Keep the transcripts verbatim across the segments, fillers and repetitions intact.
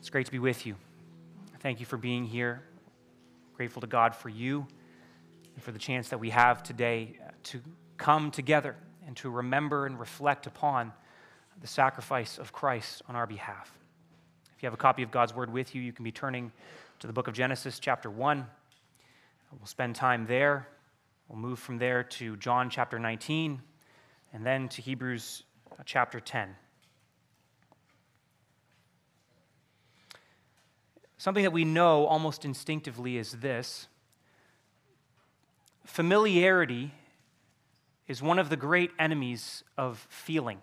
It's great to be with you. Thank you for being here. Grateful to God for you and for the chance that we have today to come together and to remember and reflect upon the sacrifice of Christ on our behalf. If you have a copy of God's Word with you, you can be turning to the book of Genesis, chapter one. We'll spend time there. We'll move from there to John chapter nineteen, and then to Hebrews chapter ten. Something that we know almost instinctively is this: familiarity is one of the great enemies of feeling.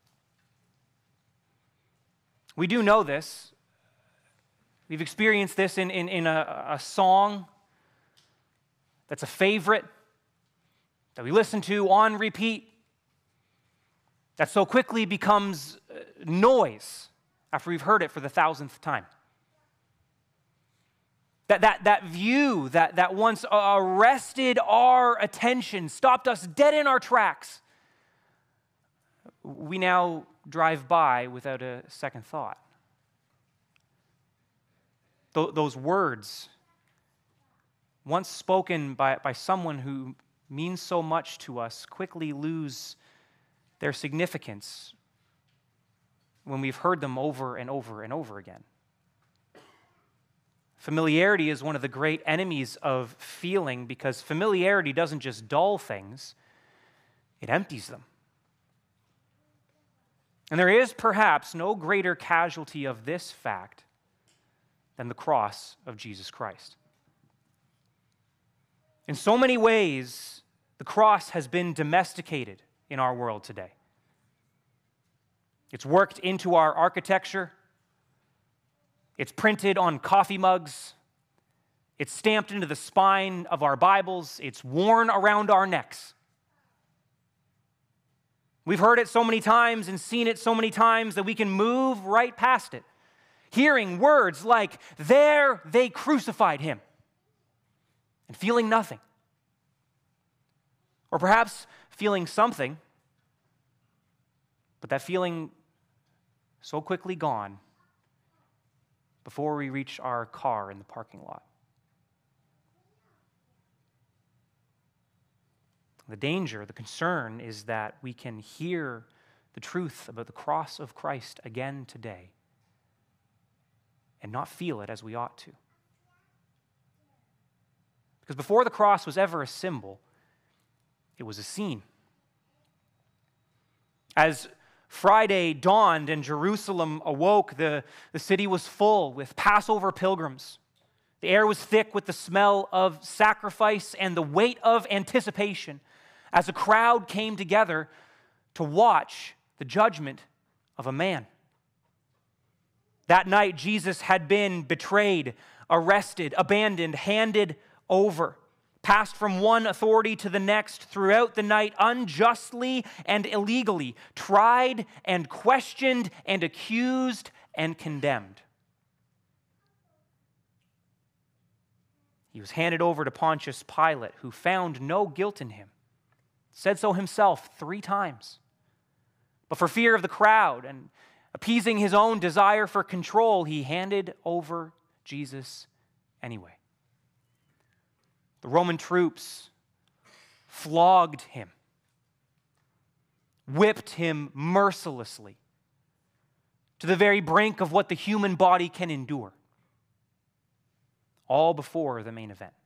We do know this. We've experienced this in, in, in a, a song that's a favorite, that we listen to on repeat, that so quickly becomes noise after we've heard it for the thousandth time. That, that, that view that, that once arrested our attention, stopped us dead in our tracks, we now drive by without a second thought. Th- those words, once spoken by, by someone who means so much to us, quickly lose their significance when we've heard them over and over and over again. Familiarity is one of the great enemies of feeling, because familiarity doesn't just dull things, it empties them. And there is perhaps no greater casualty of this fact than the cross of Jesus Christ. In so many ways, the cross has been domesticated in our world today. It's worked into our architecture. It's printed on coffee mugs. It's stamped into the spine of our Bibles. It's worn around our necks. We've heard it so many times and seen it so many times that we can move right past it, hearing words like, "There they crucified him," and feeling nothing. Or perhaps feeling something, but that feeling so quickly gone before we reach our car in the parking lot. The danger, the concern is that we can hear the truth about the cross of Christ again today and not feel it as we ought to. Because before the cross was ever a symbol, it was a scene. As Friday dawned and Jerusalem awoke, the, the city was full with Passover pilgrims. The air was thick with the smell of sacrifice and the weight of anticipation as a crowd came together to watch the judgment of a man. That night, Jesus had been betrayed, arrested, abandoned, handed over, passed from one authority to the next throughout the night, unjustly and illegally, tried and questioned and accused and condemned. He was handed over to Pontius Pilate, who found no guilt in him, said so himself three times. But for fear of the crowd and appeasing his own desire for control, he handed over Jesus anyway. The Roman troops flogged him, whipped him mercilessly to the very brink of what the human body can endure, all before the main event.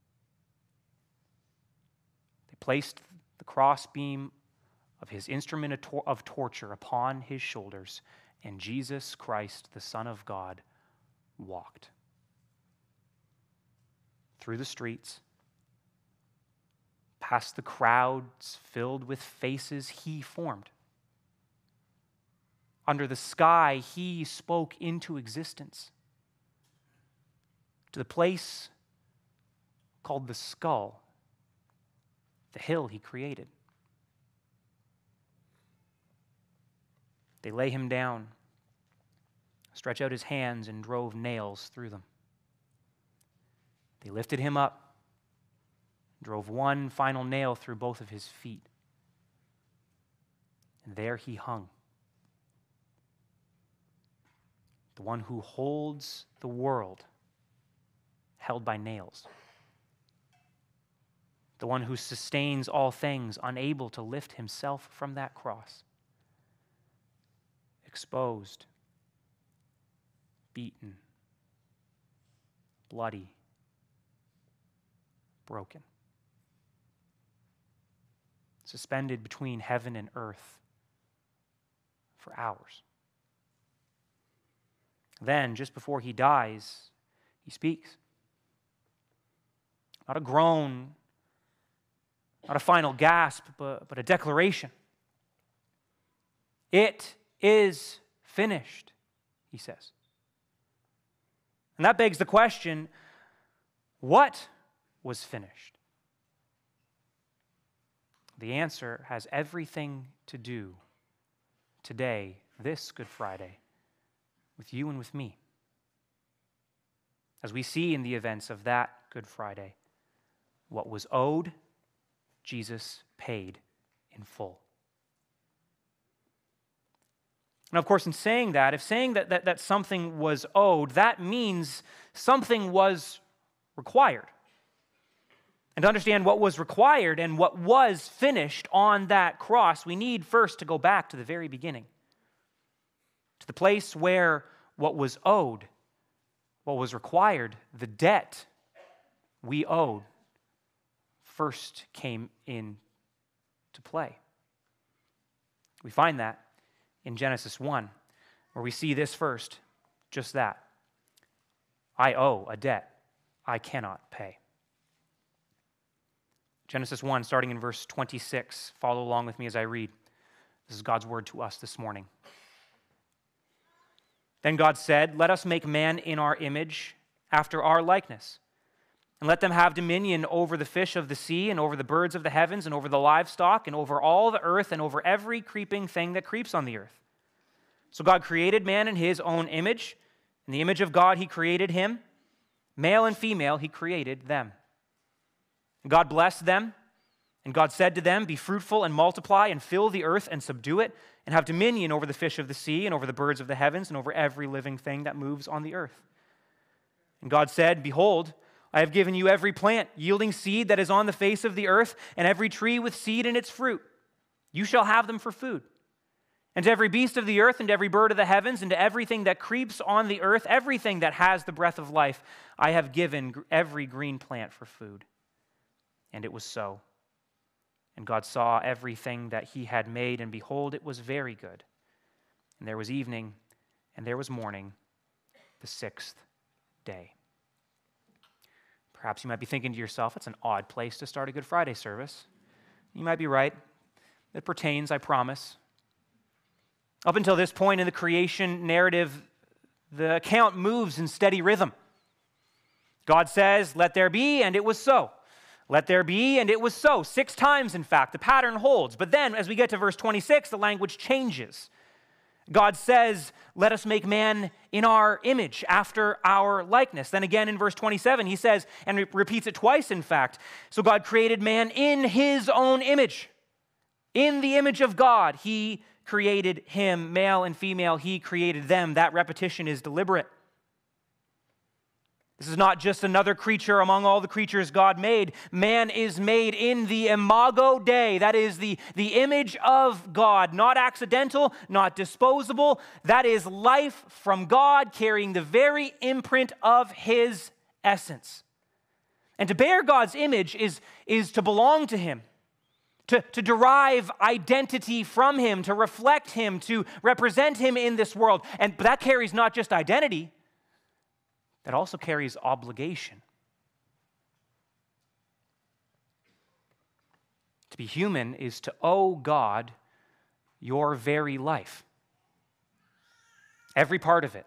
They placed the crossbeam of his instrument of, tor- of torture upon his shoulders, and Jesus Christ, the Son of God, walked through the streets, past the crowds filled with faces he formed. Under the sky he spoke into existence, to the place called the skull, the hill he created. They lay him down, stretched out his hands, and drove nails through them. They lifted him up, drove one final nail through both of his feet, and there he hung. the one who holds the world held by nails, the one who sustains all things, unable to lift himself from that cross, exposed, beaten, bloody, broken, suspended between heaven and earth for hours. Then, just before he dies, he speaks. Not a groan, not a final gasp, but, but a declaration. It is finished, he says. And that begs the question, what was finished? The answer has everything to do today, this Good Friday, with you and with me. As we see in the events of that Good Friday, what was owed, Jesus paid in full. And of course, in saying that, if saying that, that, that something was owed, that means something was required. And to understand what was required and what was finished on that cross, we need first to go back to the very beginning, to the place where what was owed, what was required, the debt we owed, first came into play. We find that in Genesis one, where we see this first, just that. I owe a debt I cannot pay. Genesis one, starting in verse twenty-six. Follow along with me as I read. This is God's word to us this morning. Then God said, "Let us make man in our image, after our likeness, and let them have dominion over the fish of the sea, and over the birds of the heavens, and over the livestock, and over all the earth, and over every creeping thing that creeps on the earth." So God created man in his own image. In the image of God he created him. Male and female he created them. And God blessed them, and God said to them, "Be fruitful and multiply, and fill the earth and subdue it, and have dominion over the fish of the sea, and over the birds of the heavens, and over every living thing that moves on the earth." And God said, "Behold, I have given you every plant yielding seed that is on the face of the earth, and every tree with seed in its fruit. You shall have them for food. And to every beast of the earth, and to every bird of the heavens, and to everything that creeps on the earth, everything that has the breath of life, I have given every green plant for food." And it was so. And God saw everything that he had made, and behold, it was very good. And there was evening, and there was morning, the sixth day. Perhaps you might be thinking to yourself, that's an odd place to start a Good Friday service. You might be right. It pertains, I promise. Up until this point in the creation narrative, the account moves in steady rhythm. God says, "Let there be," and it was so. "Let there be," and it was so. Six times, in fact. The pattern holds. But then, as we get to verse twenty-six, the language changes. God says, "Let us make man in our image, after our likeness." Then again in verse twenty-seven, he says, and re- repeats it twice, in fact, so God created man in his own image. In the image of God, he created him. Male and female, he created them. That repetition is deliberate. This is not just another creature among all the creatures God made. Man is made in the imago Dei. That is the, the image of God. Not accidental, not disposable. That is life from God, carrying the very imprint of his essence. And to bear God's image is, is to belong to him, to, to derive identity from him, to reflect him, to represent him in this world. And that carries not just identity, that also carries obligation. To be human is to owe God your very life. Every part of it.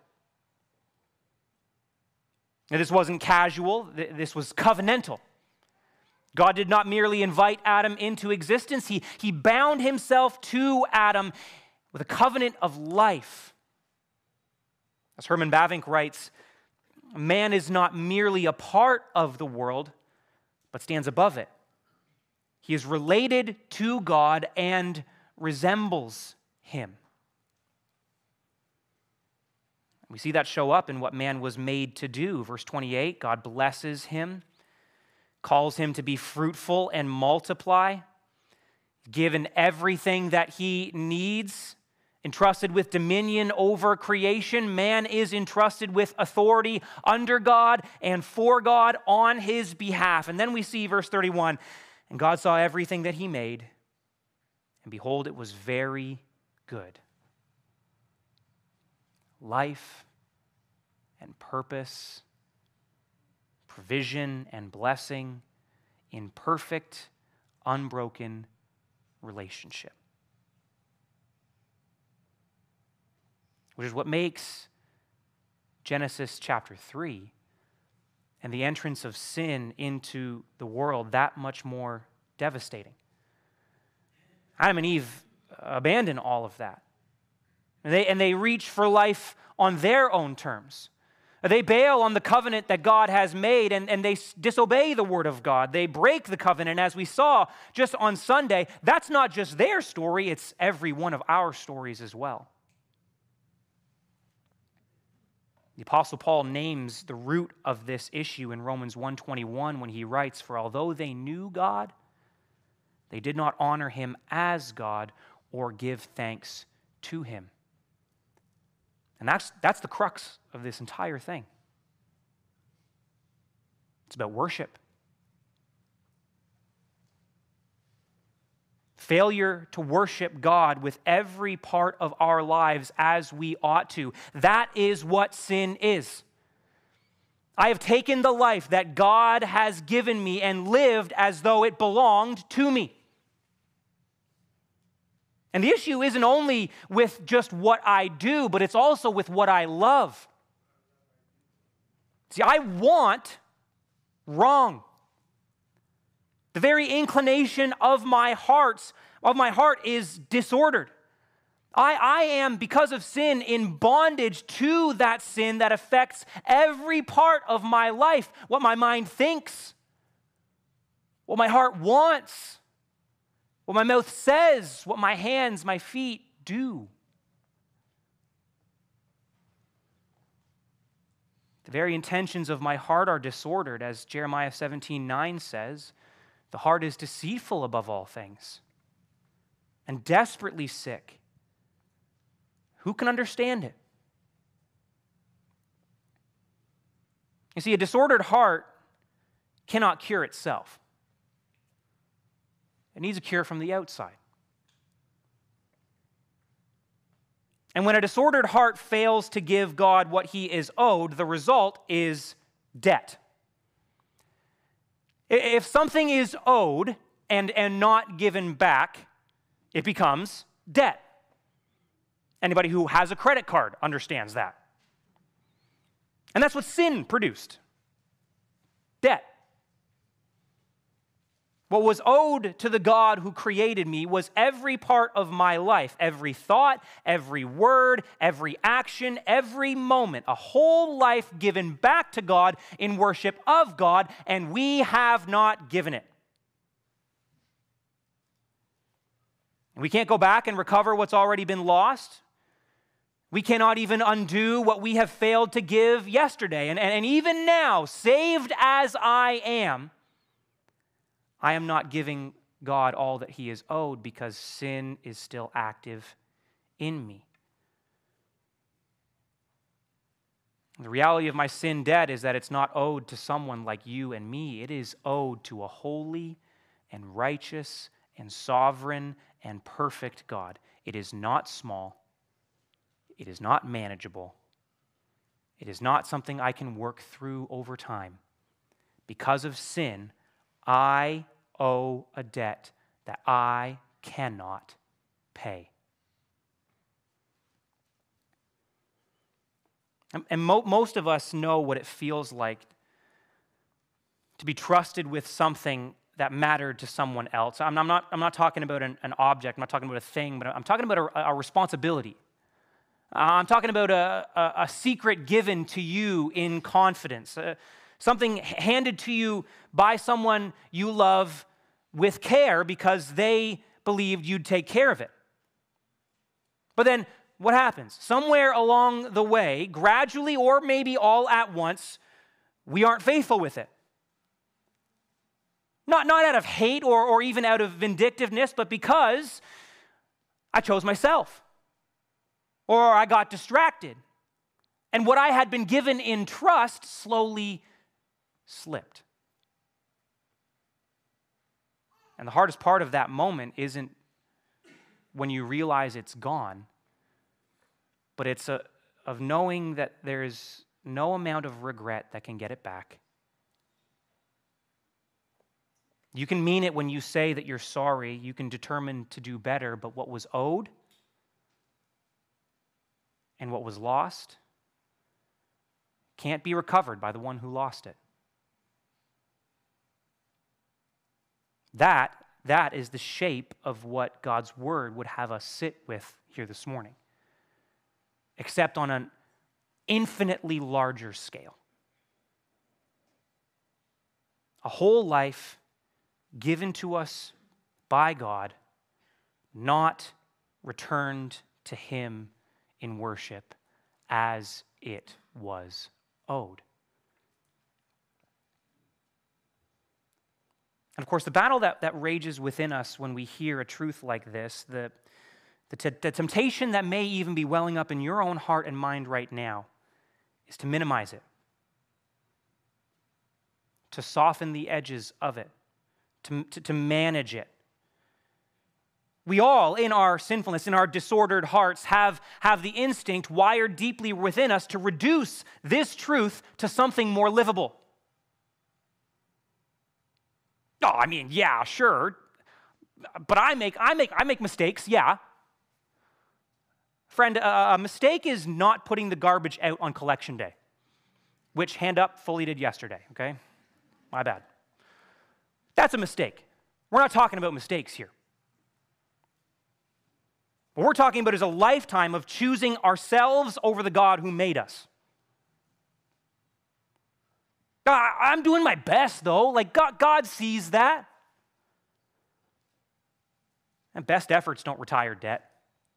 Now, this wasn't casual, this was covenantal. God did not merely invite Adam into existence, he, he bound himself to Adam with a covenant of life. As Herman Bavinck writes, man is not merely a part of the world, but stands above it. He is related to God and resembles him. We see that show up in what man was made to do. Verse twenty-eight, God blesses him, calls him to be fruitful and multiply, given everything that he needs, entrusted with dominion over creation. Man is entrusted with authority under God and for God on his behalf. And then we see verse thirty-one, and God saw everything that he made, and behold, it was very good. Life and purpose, provision and blessing in perfect, unbroken relationship. Which is what makes Genesis chapter three and the entrance of sin into the world that much more devastating. Adam and Eve abandon all of that. And they, and they reach for life on their own terms. They bail on the covenant that God has made, and, and they disobey the word of God. They break the covenant, as we saw just on Sunday. That's not just their story, it's every one of our stories as well. The Apostle Paul names the root of this issue in Romans one twenty-one when he writes, "For although they knew God, they did not honor him as God or give thanks to him." And that's, that's the crux of this entire thing. It's about worship. Failure to worship God with every part of our lives as we ought to. That is what sin is. I have taken the life that God has given me and lived as though it belonged to me. And the issue isn't only with just what I do, but it's also with what I love. See, I want wrong. The very inclination of my hearts, of my heart is disordered. I, I am, because of sin, in bondage to that sin that affects every part of my life. What my mind thinks, what my heart wants, what my mouth says, what my hands, my feet do. The very intentions of my heart are disordered, as Jeremiah seventeen nine says. The heart is deceitful above all things and desperately sick. Who can understand it? You see, a disordered heart cannot cure itself. It needs a cure from the outside. And when a disordered heart fails to give God what he is owed, the result is debt. If something is owed and, and not given back, it becomes debt. Anybody who has a credit card understands that. And that's what sin produced. Debt. What was owed to the God who created me was every part of my life, every thought, every word, every action, every moment, a whole life given back to God in worship of God, and we have not given it. We can't go back and recover what's already been lost. We cannot even undo what we have failed to give yesterday. And, and, and even now, saved as I am, I am not giving God all that he is owed because sin is still active in me. The reality of my sin debt is that it's not owed to someone like you and me. It is owed to a holy and righteous and sovereign and perfect God. It is not small. It is not manageable. It is not something I can work through over time. Because of sin, I owe a debt that I cannot pay. And, and mo- most of us know what it feels like to be trusted with something that mattered to someone else. I'm, I'm, not, I'm not talking about an, an object, I'm not talking about a thing, but I'm talking about a, a responsibility. Uh, I'm talking about a, a, a secret given to you in confidence. Uh, Something handed to you by someone you love with care because they believed you'd take care of it. But then what happens? Somewhere along the way, gradually or maybe all at once, we aren't faithful with it. Not, not out of hate or, or even out of vindictiveness, but because I chose myself or I got distracted. And what I had been given in trust slowly slipped. And the hardest part of that moment isn't when you realize it's gone, but it's a, of knowing that there's no amount of regret that can get it back. You can mean it when you say that you're sorry. You can determine to do better, but what was owed and what was lost can't be recovered by the one who lost it. That, that is the shape of what God's word would have us sit with here this morning, except on an infinitely larger scale. A whole life given to us by God, not returned to him in worship as it was owed. And of course, the battle that, that rages within us when we hear a truth like this, the, the, t- the temptation that may even be welling up in your own heart and mind right now, is to minimize it, to soften the edges of it, to, to, to manage it. We all, in our sinfulness, in our disordered hearts, have, have the instinct wired deeply within us to reduce this truth to something more livable. Oh, I mean, yeah, sure, but I make, I make, I make mistakes, yeah. Friend, a mistake is not putting the garbage out on collection day, which, hand up, fully did yesterday, okay? My bad. That's a mistake. We're not talking about mistakes here. What we're talking about is a lifetime of choosing ourselves over the God who made us. I'm doing my best, though. Like, God, God sees that. And best efforts don't retire debt.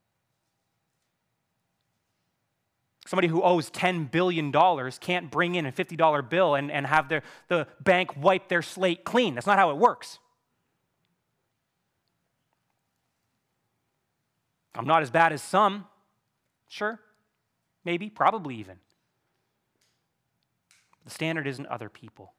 Somebody who owes ten billion dollars can't bring in a fifty dollar bill and, and have their, the bank wipe their slate clean. That's not how it works. I'm not as bad as some. Sure. Maybe. Probably even. The standard isn't other people.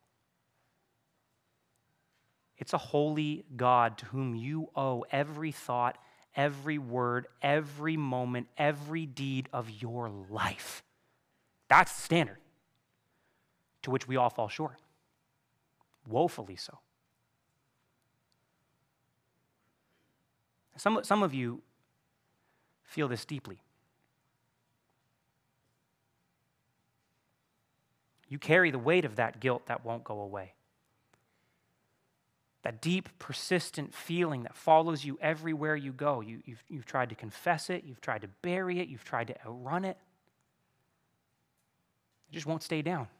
It's a holy God to whom you owe every thought, every word, every moment, every deed of your life. That's the standard to which we all fall short. Woefully so. Some, some of you feel this deeply. You carry the weight of that guilt that won't go away. That deep, persistent feeling that follows you everywhere you go. You, you've, you've tried to confess it. You've tried to bury it. You've tried to outrun it. It just won't stay down.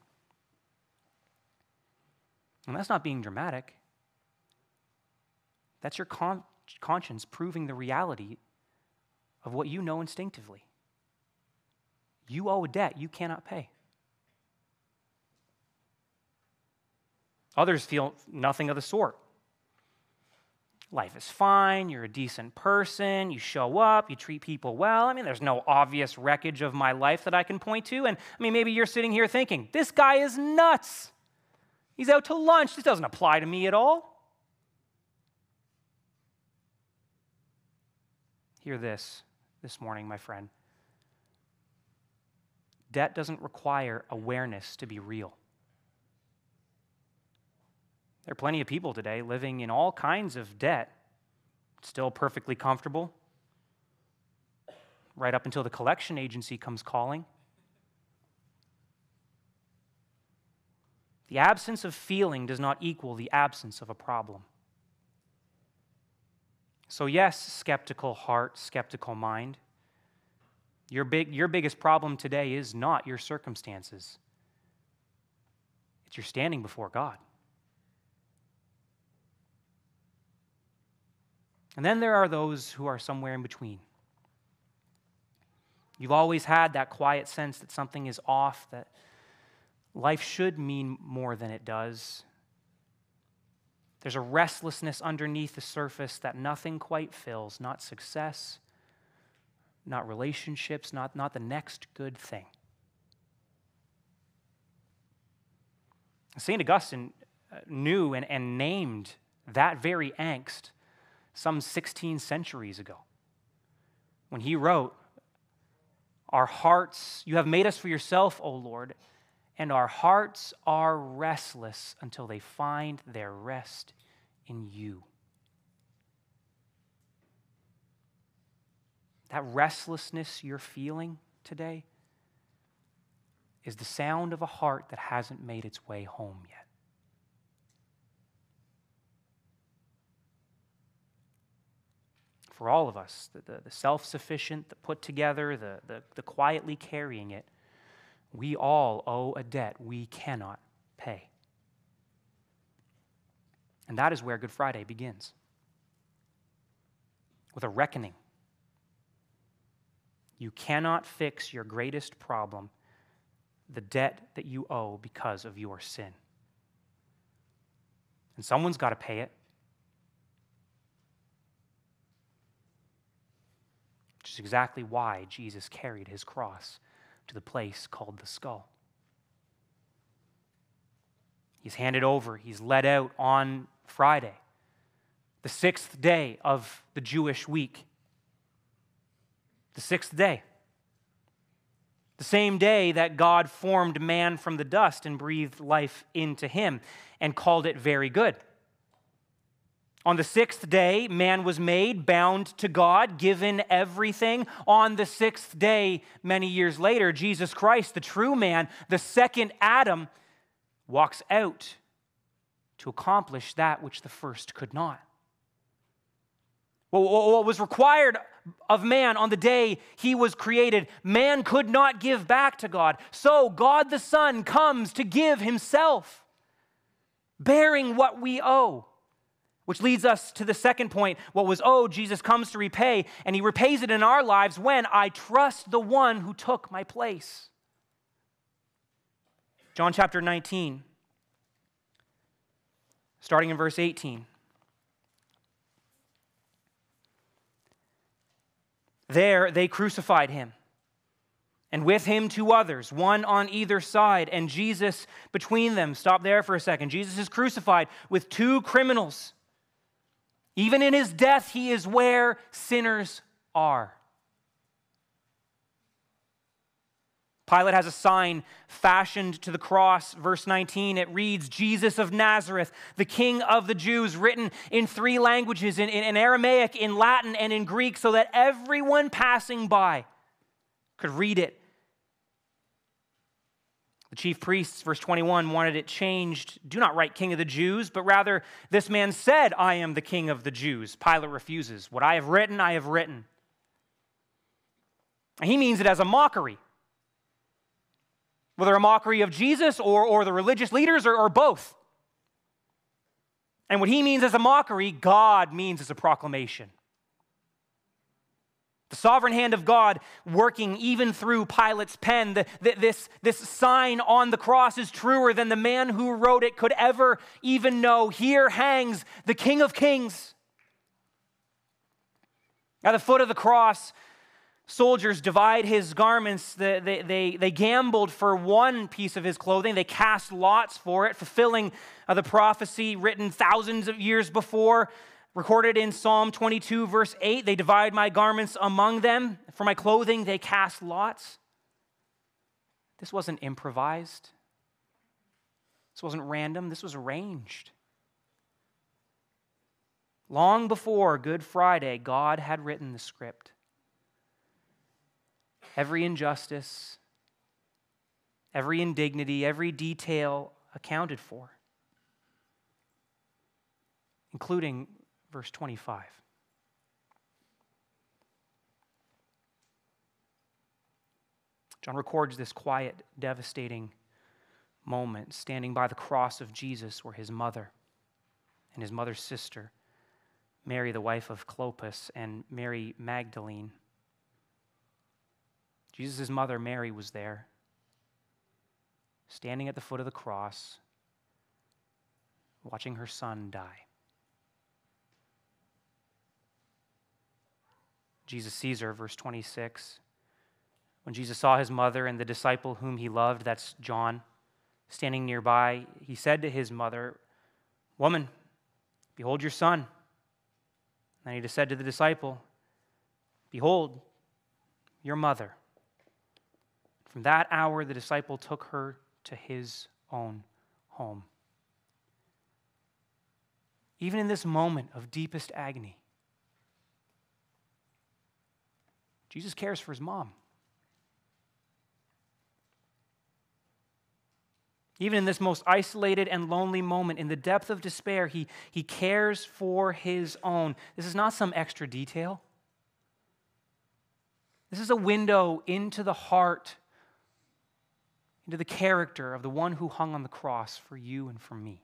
And that's not being dramatic. That's your con- conscience proving the reality of what you know instinctively. You owe a debt you cannot pay. Others feel nothing of the sort. Life is fine, you're a decent person, you show up, you treat people well. I mean, there's no obvious wreckage of my life that I can point to. And I mean, maybe you're sitting here thinking, this guy is nuts. He's out to lunch. This doesn't apply to me at all. Hear this this morning, my friend. Debt doesn't require awareness to be real. There are plenty of people today living in all kinds of debt, still perfectly comfortable, right up until the collection agency comes calling. The absence of feeling does not equal the absence of a problem. So yes, skeptical heart, skeptical mind, your big, your biggest problem today is not your circumstances. It's your standing before God. And then there are those who are somewhere in between. You've always had that quiet sense that something is off, that life should mean more than it does. There's a restlessness underneath the surface that nothing quite fills, not success, not relationships, not, not the next good thing. Saint Augustine knew and, and named that very angst some sixteen centuries ago when he wrote, "Our hearts, you have made us for yourself, O Lord, and our hearts are restless until they find their rest in you." That restlessness you're feeling today is the sound of a heart that hasn't made its way home yet. For all of us, the, the, the self-sufficient, the put together, the, the, the quietly carrying it, we all owe a debt we cannot pay. And that is where Good Friday begins, with a reckoning. You cannot fix your greatest problem, the debt that you owe because of your sin. And someone's got to pay it. Which is exactly why Jesus carried his cross to the place called the skull. He's handed over, he's led out on Friday, the sixth day of the Jewish week. The sixth day. The same day that God formed man from the dust and breathed life into him and called it very good. On the sixth day, man was made, bound to God, given everything. On the sixth day, many years later, Jesus Christ, the true man, the second Adam, walks out to accomplish that which the first could not. What was required of man on the day he was created, man could not give back to God. So God the Son comes to give himself, bearing what we owe. Which leads us to the second point. What was owed, Jesus comes to repay, and he repays it in our lives when I trust the one who took my place. John chapter nineteen, starting in verse eighteen. There they crucified him, and with him two others, one on either side, and Jesus between them. Stop there for a second. Jesus is crucified with two criminals. Even in his death, he is where sinners are. Pilate has a sign fashioned to the cross. Verse nineteen, it reads, "Jesus of Nazareth, the King of the Jews," written in three languages, in, in, in Aramaic, in Latin, and in Greek, so that everyone passing by could read it. The chief priests, verse twenty-one, wanted it changed. "Do not write King of the Jews, but rather, this man said, 'I am the King of the Jews.'" Pilate refuses. "What I have written, I have written." And he means it as a mockery. Whether a mockery of Jesus or, or the religious leaders or, or both. And what he means as a mockery, God means as a proclamation. The sovereign hand of God working even through Pilate's pen. The, the, this, this sign on the cross is truer than the man who wrote it could ever even know. Here hangs the King of Kings. At the foot of the cross, soldiers divide his garments. They, they, they, they gambled for one piece of his clothing. They cast lots for it, fulfilling uh, the prophecy written thousands of years before. Recorded in Psalm twenty-two, verse eight, "They divide my garments among them. For my clothing, they cast lots." This wasn't improvised. This wasn't random. This was arranged. Long before Good Friday, God had written the script. Every injustice, every indignity, every detail accounted for, including verse twenty-five. John records this quiet, devastating moment, standing by the cross of Jesus were his mother and his mother's sister, Mary, the wife of Clopas, and Mary Magdalene. Jesus' mother, Mary, was there, standing at the foot of the cross, watching her son die. Jesus sees her, verse twenty-six. When Jesus saw his mother and the disciple whom he loved, that's John, standing nearby, he said to his mother, "Woman, behold your son." And he just said to the disciple, "Behold your mother." From that hour, the disciple took her to his own home. Even in this moment of deepest agony, Jesus cares for his mom. Even in this most isolated and lonely moment, in the depth of despair, he, he cares for his own. This is not some extra detail. This is a window into the heart, into the character of the one who hung on the cross for you and for me.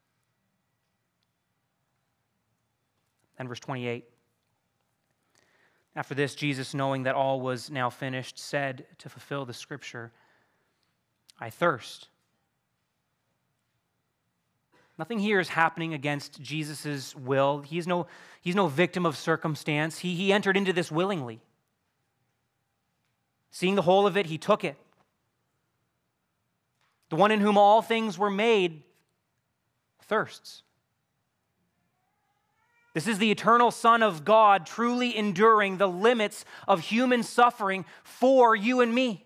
And verse twenty-eight. After this, Jesus, knowing that all was now finished, said to fulfill the scripture, "I thirst." Nothing here is happening against Jesus' will. He's no, he's no victim of circumstance. He, he entered into this willingly. Seeing the whole of it, he took it. The one in whom all things were made thirsts. This is the eternal Son of God truly enduring the limits of human suffering for you and me.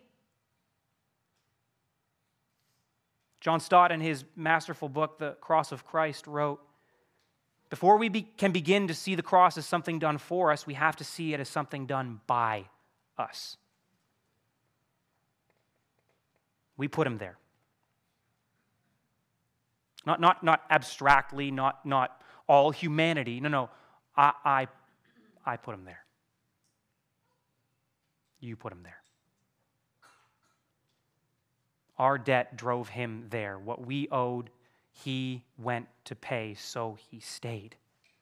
John Stott, in his masterful book, The Cross of Christ, wrote, "Before we be, can begin to see the cross as something done for us, we have to see it as something done by us. We put him there. Not, not, not abstractly, not, not all humanity. No, no. I, I, I put him there. You put him there. Our debt drove him there. What we owed, he went to pay, so he stayed."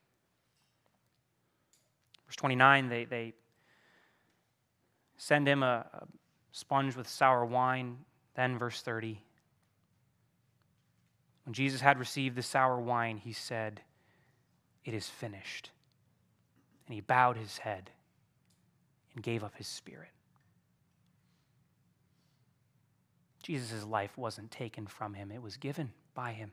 Verse twenty-nine, they, they send him a, a sponge with sour wine. Then verse thirty, when Jesus had received the sour wine, he said, "It is finished." And he bowed his head and gave up his spirit. Jesus' life wasn't taken from him, it was given by him.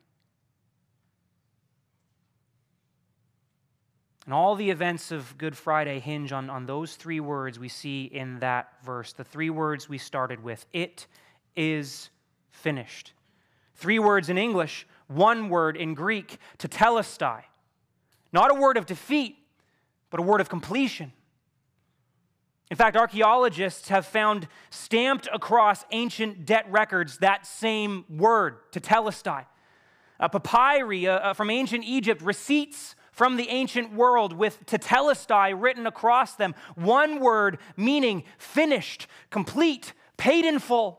And all the events of Good Friday hinge on, on those three words we see in that verse, the three words we started with. It is finished. Three words in English, one word in Greek, tetelestai. Not a word of defeat, but a word of completion. In fact, archaeologists have found stamped across ancient debt records that same word, tetelestai. Uh, papyri uh, from ancient Egypt, receipts from the ancient world with tetelestai written across them. One word meaning finished, complete, paid in full.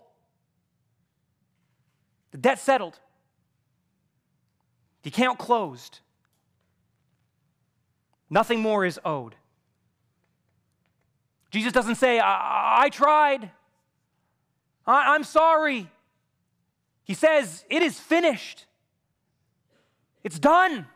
The debt settled. The account closed. Nothing more is owed. Jesus doesn't say, I, I tried. I, I'm sorry. He says, it is finished. It's done.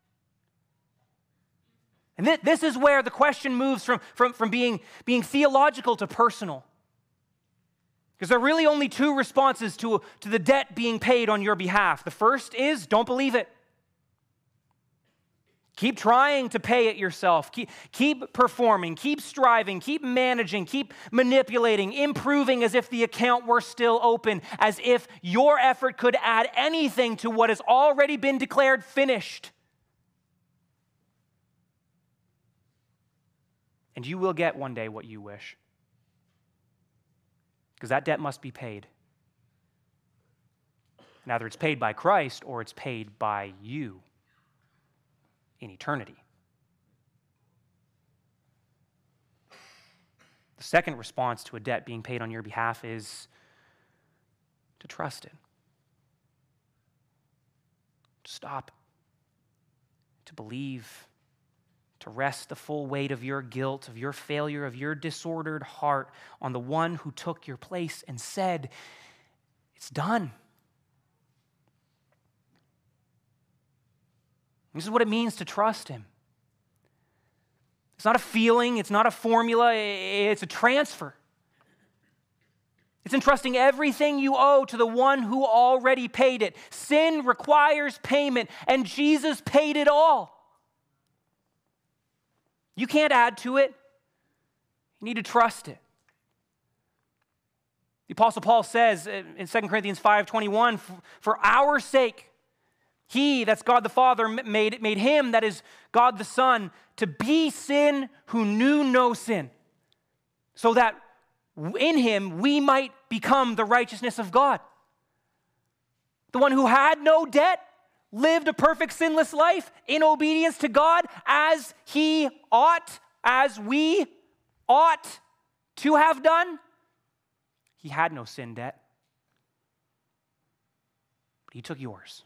And th- this is where the question moves from, from, from being, being theological to personal. Because there are really only two responses to, to the debt being paid on your behalf. The first is, don't believe it. Keep trying to pay it yourself. Keep, keep performing, keep striving, keep managing, keep manipulating, improving as if the account were still open, as if your effort could add anything to what has already been declared finished. And you will get one day what you wish. Because that debt must be paid. And either it's paid by Christ or it's paid by you. In eternity. The second response to a debt being paid on your behalf is to trust it. To stop. To believe. to rest the full weight of your guilt, of your failure, of your disordered heart on the one who took your place and said, it's done. This is what it means to trust him. It's not a feeling, it's not a formula, it's a transfer. It's entrusting everything you owe to the one who already paid it. Sin requires payment, and Jesus paid it all. You can't add to it. You need to trust it. The Apostle Paul says in Second Corinthians five twenty-one, for our sake, he, that's God the Father, made, made him, that is God the Son, to be sin who knew no sin, so that in him we might become the righteousness of God. The one who had no debt lived a perfect sinless life in obedience to God as he ought, as we ought to have done. He had no sin debt, but he took yours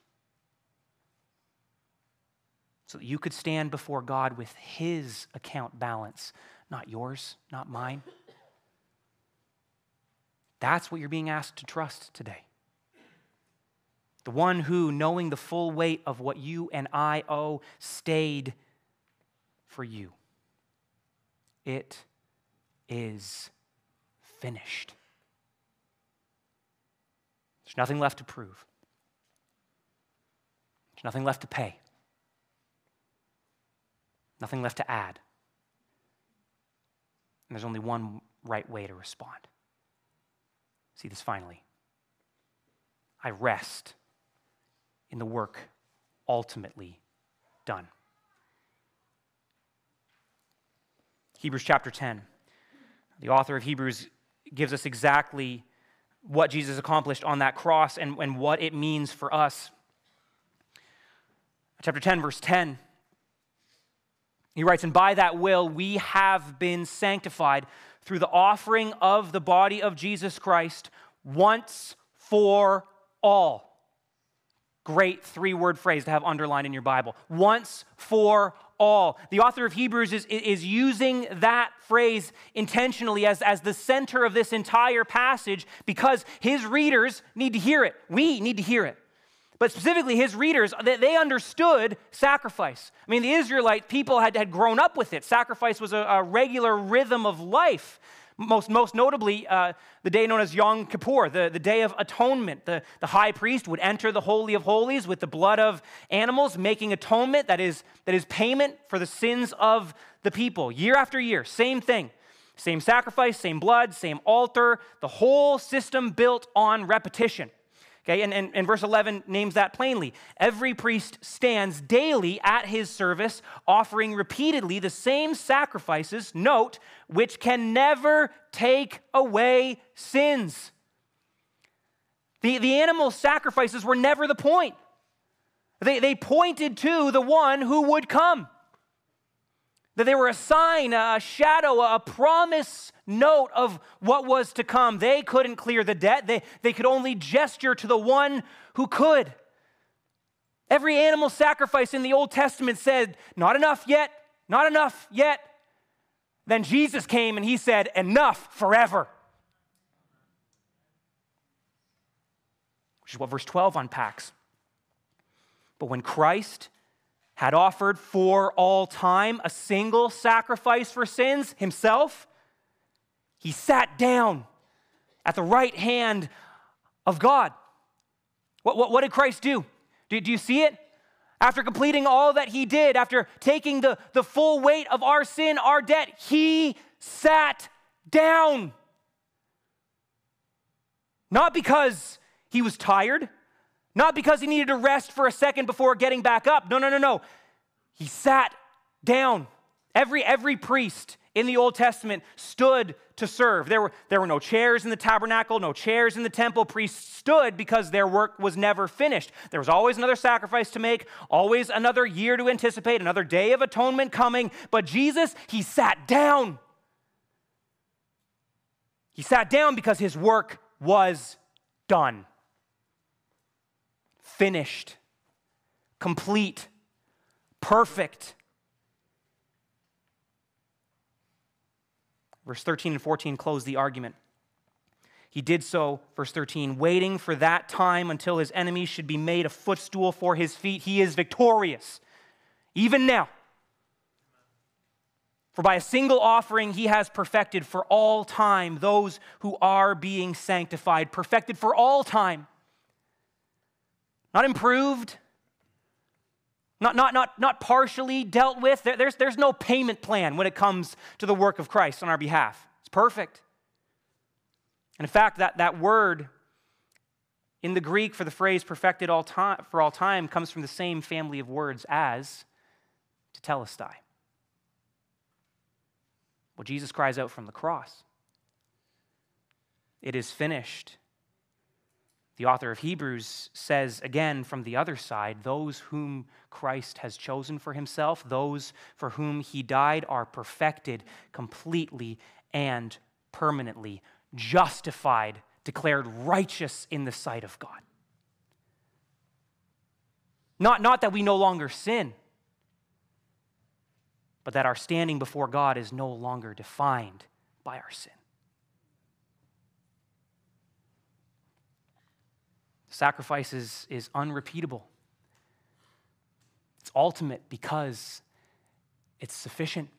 so that you could stand before God with his account balance, not yours, not mine. That's what you're being asked to trust today. The one who, knowing the full weight of what you and I owe, stayed for you. It is finished. There's nothing left to prove. There's nothing left to pay. Nothing left to add. And there's only one right way to respond. See this finally. I rest in the work ultimately done. Hebrews chapter ten. The author of Hebrews gives us exactly what Jesus accomplished on that cross and, and what it means for us. Chapter ten, verse ten. He writes, and by that will we have been sanctified through the offering of the body of Jesus Christ once for all. Great three-word phrase to have underlined in your Bible. Once for all. The author of Hebrews is, is using that phrase intentionally as, as the center of this entire passage because his readers need to hear it. We need to hear it. But specifically, his readers, they understood sacrifice. I mean, the Israelite people had, had grown up with it. Sacrifice was a, a regular rhythm of life. Most, most notably, uh, the day known as Yom Kippur, the, the Day of Atonement. The, the high priest would enter the Holy of Holies with the blood of animals, making atonement, that is, that is payment for the sins of the people. Year after year, same thing. Same sacrifice, same blood, same altar, the whole system built on repetition. Okay, and, and, and verse eleven names that plainly. Every priest stands daily at his service, offering repeatedly the same sacrifices, note, which can never take away sins. The, the animal sacrifices were never the point. They, they pointed to the one who would come. That they were a sign, a shadow, a promise note of what was to come. They couldn't clear the debt. They, they could only gesture to the one who could. Every animal sacrifice in the Old Testament said, not enough yet, not enough yet. Then Jesus came and he said, enough forever. Which is what verse twelve unpacks. But when Christ had offered for all time a single sacrifice for sins himself, he sat down at the right hand of God. What, what, what did Christ do? do? Do you see it? After completing all that he did, after taking the, the full weight of our sin, our debt, he sat down. Not because he was tired, not because he needed to rest for a second before getting back up. No, no, no, no. He sat down. Every, every priest in the Old Testament stood to serve. There were, there were no chairs in the tabernacle, no chairs in the temple. Priests stood because their work was never finished. There was always another sacrifice to make, always another year to anticipate, another day of atonement coming. But Jesus, he sat down. He sat down because his work was done. Finished, complete, perfect. Verse thirteen and fourteen close the argument. He did so, verse thirteen, waiting for that time until his enemies should be made a footstool for his feet. He is victorious, even now. For by a single offering he has perfected for all time those who are being sanctified. Perfected for all time. Not improved. Not, not, not, not partially dealt with. There, there's, there's no payment plan when it comes to the work of Christ on our behalf. It's perfect. And in fact, that, that word in the Greek for the phrase perfected all time, for all time comes from the same family of words as tetelestai. Well, Jesus cries out from the cross. It is finished. The author of Hebrews says again from the other side, those whom Christ has chosen for himself, those for whom he died, are perfected completely and permanently, justified, declared righteous in the sight of God. Not, not that we no longer sin, but that our standing before God is no longer defined by our sin. Sacrifice is, is unrepeatable. It's ultimate because it's sufficient.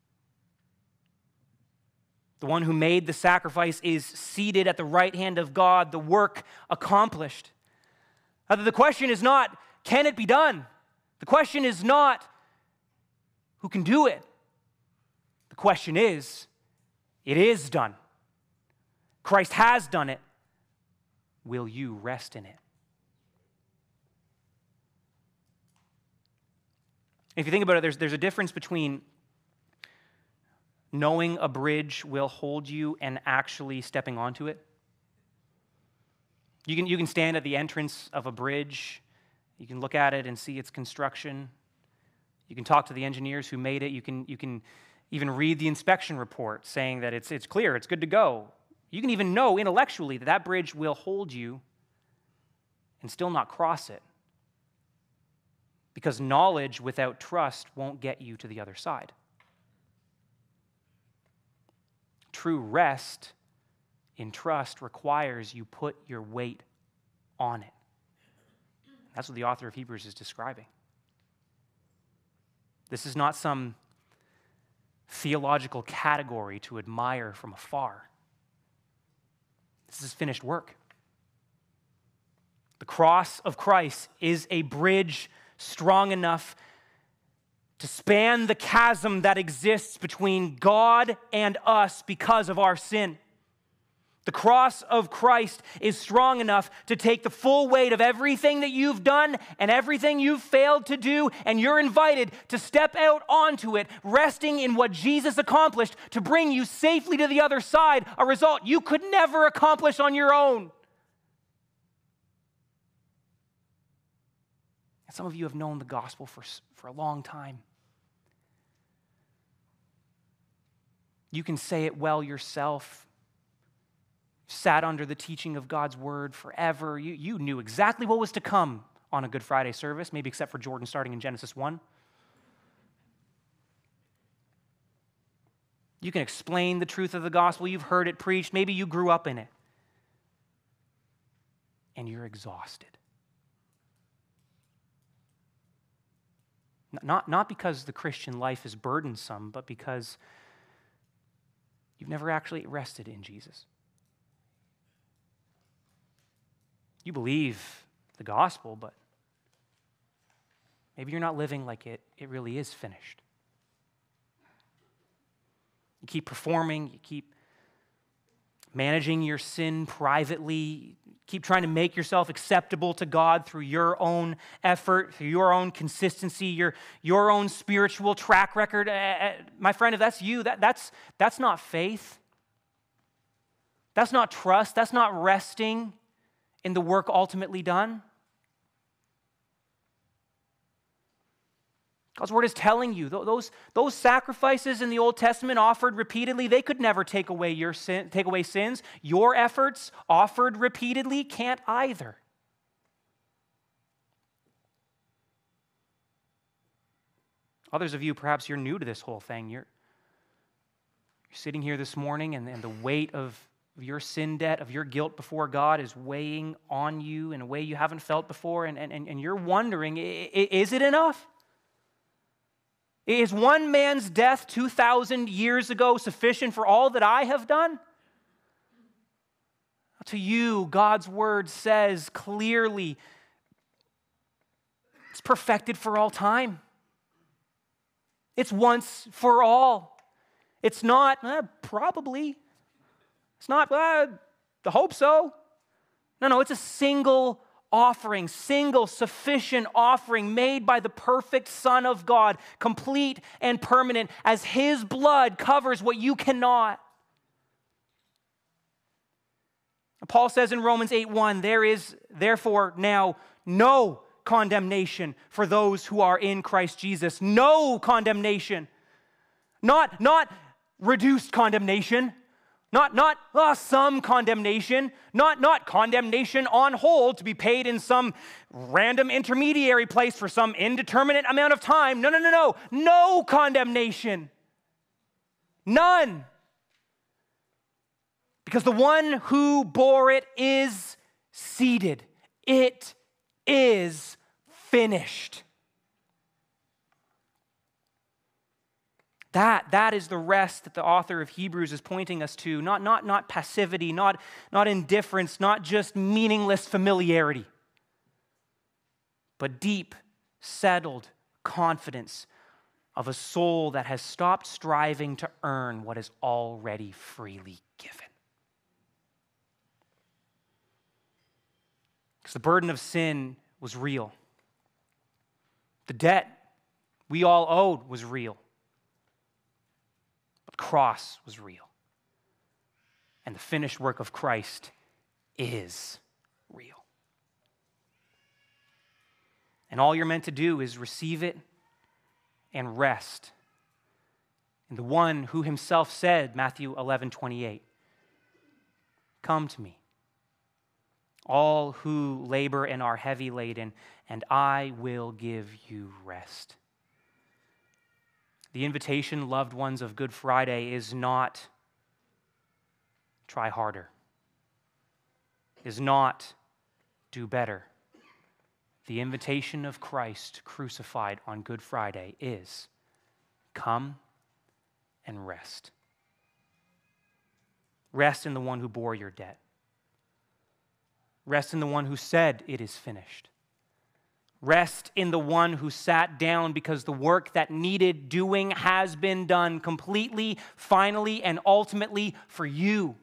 The one who made the sacrifice is seated at the right hand of God, the work accomplished. Now, the question is not, can it be done? The question is not, who can do it? The question is, it is done. Christ has done it. Will you rest in it? If you think about it, there's, there's a difference between knowing a bridge will hold you and actually stepping onto it. You can, you can stand at the entrance of a bridge. You can look at it and see its construction. You can talk to the engineers who made it. You can, you can even read the inspection report saying that it's, it's clear, it's good to go. You can even know intellectually that that bridge will hold you and still not cross it. Because knowledge without trust won't get you to the other side. True rest in trust requires you put your weight on it. That's what the author of Hebrews is describing. This is not some theological category to admire from afar. This is finished work. The cross of Christ is a bridge strong enough to span the chasm that exists between God and us because of our sin. The cross of Christ is strong enough to take the full weight of everything that you've done and everything you've failed to do, and you're invited to step out onto it, resting in what Jesus accomplished to bring you safely to the other side, a result you could never accomplish on your own. And some of you have known the gospel for, for a long time. You can say it well yourself. Sat under the teaching of God's word forever. You, you knew exactly what was to come on a Good Friday service, maybe except for Jordan starting in Genesis one. You can explain the truth of the gospel. You've heard it preached. Maybe you grew up in it. And you're exhausted. Not, not because the Christian life is burdensome, but because you've never actually rested in Jesus. You believe the gospel, but maybe you're not living like it, it really is finished. You keep performing, you keep managing your sin privately, keep trying to make yourself acceptable to God through your own effort, through your own consistency, your, your own spiritual track record. Uh, my friend, if that's you, that, that's, that's not faith. That's not trust. That's not resting in the work ultimately done. God's word is telling you, those, those sacrifices in the Old Testament offered repeatedly, they could never take away your sin, take away sins. Your efforts offered repeatedly can't either. Others of you, perhaps you're new to this whole thing. You're, you're You're sitting here this morning and, and the weight of your sin debt, of your guilt before God is weighing on you in a way you haven't felt before, and, and, and you're wondering, is it enough? Is one man's death two thousand years ago sufficient for all that I have done? To you, God's word says clearly, it's perfected for all time. It's once for all. It's not, eh, probably. It's not, uh, I hope so. No, no, it's a single offering, single sufficient offering made by the perfect Son of God, complete and permanent, as His blood covers what you cannot. Paul says in Romans eight one, there is therefore now no condemnation for those who are in Christ Jesus. No condemnation. Not, not reduced condemnation. Not, not uh, some condemnation. Not, not condemnation on hold to be paid in some random intermediary place for some indeterminate amount of time. No, no, no, no. No condemnation. None. Because the one who bore it is seated. It is finished. That, that is the rest that the author of Hebrews is pointing us to. Not, not, not passivity, not, not indifference, not just meaningless familiarity, but deep, settled confidence of a soul that has stopped striving to earn what is already freely given. Because the burden of sin was real. The debt we all owed was real. But the cross was real. And the finished work of Christ is real. And all you're meant to do is receive it and rest in the one who himself said, Matthew eleven twenty-eight, come to me, all who labor and are heavy laden, and I will give you rest. The invitation, loved ones of Good Friday, is not try harder, is not do better. The invitation of Christ crucified on Good Friday is come and rest. Rest in the one who bore your debt. Rest in the one who said it is finished. Rest in the one who sat down because the work that needed doing has been done completely, finally, and ultimately for you.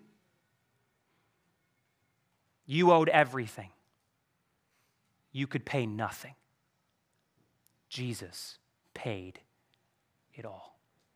You owed everything. You could pay nothing. Jesus paid it all.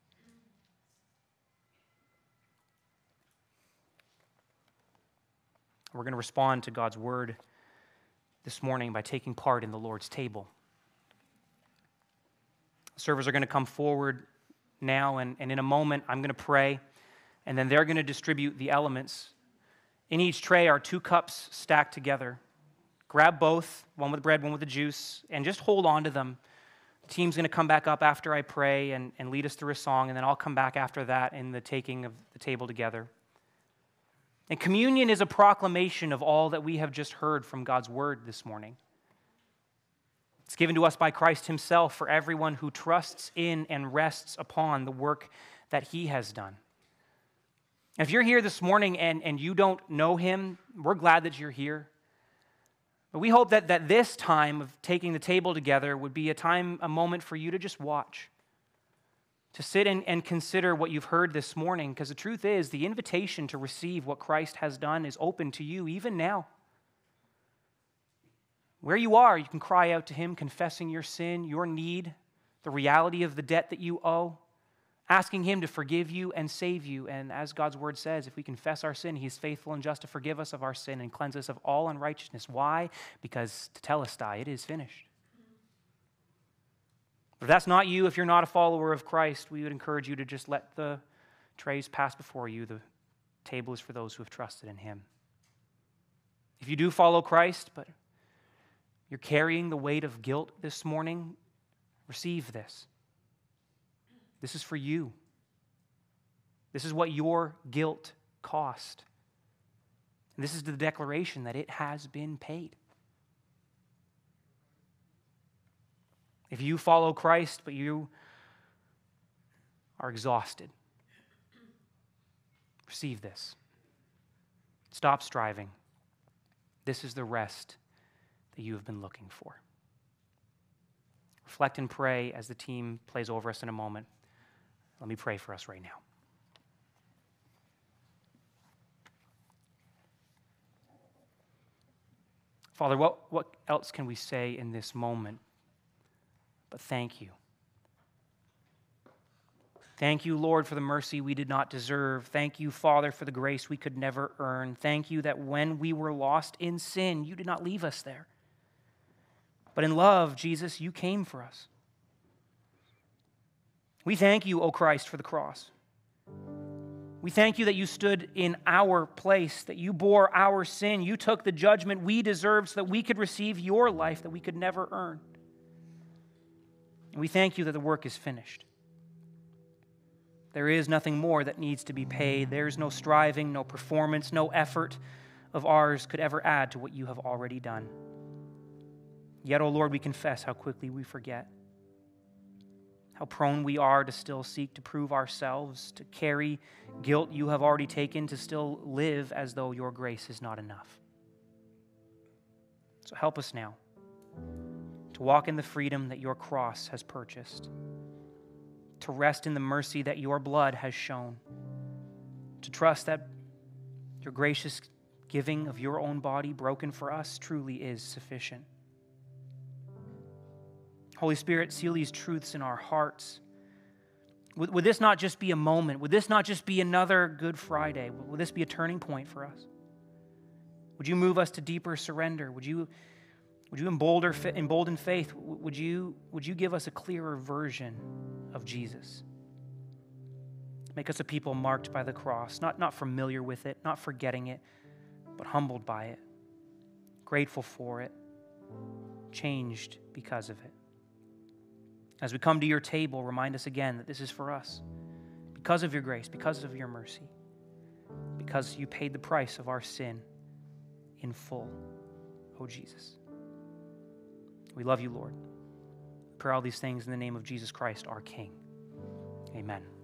We're going to respond to God's word this morning by taking part in the Lord's table. Servers are going to come forward now, and, and in a moment I'm going to pray, and then they're going to distribute the elements. In each tray are two cups stacked together. Grab both, one with bread, one with the juice, and just hold on to them. The team's going to come back up after I pray and, and lead us through a song, and then I'll come back after that in the taking of the table together. And communion is a proclamation of all that we have just heard from God's word this morning. It's given to us by Christ himself for everyone who trusts in and rests upon the work that he has done. If you're here this morning and, and you don't know him, we're glad that you're here. But we hope that, that this time of taking the table together would be a time, a moment for you to just watch, to sit and, and consider what you've heard this morning, because the truth is, the invitation to receive what Christ has done is open to you even now. Where you are, you can cry out to him, confessing your sin, your need, the reality of the debt that you owe, asking him to forgive you and save you. And as God's word says, if we confess our sin, he's faithful and just to forgive us of our sin and cleanse us of all unrighteousness. Why? Because tetelestai, it is finished. If that's not you, if you're not a follower of Christ, we would encourage you to just let the trays pass before you. The table is for those who have trusted in him. If you do follow Christ, but you're carrying the weight of guilt this morning, receive this. This is for you. This is what your guilt cost. And this is the declaration that it has been paid. If you follow Christ, but you are exhausted, receive this. Stop striving. This is the rest that you have been looking for. Reflect and pray as the team plays over us in a moment. Let me pray for us right now. Father, what, what else can we say in this moment but thank you? Thank you, Lord, for the mercy we did not deserve. Thank you, Father, for the grace we could never earn. Thank you that when we were lost in sin, you did not leave us there. But in love, Jesus, you came for us. We thank you, O Christ, for the cross. We thank you that you stood in our place, that you bore our sin. You took the judgment we deserved so that we could receive your life that we could never earn. And we thank you that the work is finished. There is nothing more that needs to be paid. There's no striving, no performance, no effort of ours could ever add to what you have already done. Yet, O Lord, we confess how quickly we forget, how prone we are to still seek to prove ourselves, to carry guilt you have already taken, to still live as though your grace is not enough. So help us now to walk in the freedom that your cross has purchased, to rest in the mercy that your blood has shown, to trust that your gracious giving of your own body broken for us truly is sufficient. Holy Spirit, seal these truths in our hearts. Would, would this not just be a moment? Would this not just be another Good Friday? Would this be a turning point for us? Would you move us to deeper surrender? Would you, would you embolden, embolden faith? Would you, would you give us a clearer version of Jesus? Make us a people marked by the cross, not, not familiar with it, not forgetting it, but humbled by it, grateful for it, changed because of it. As we come to your table, remind us again that this is for us, because of your grace, because of your mercy, because you paid the price of our sin in full, oh Jesus. We love you, Lord. We pray all these things in the name of Jesus Christ, our King. Amen.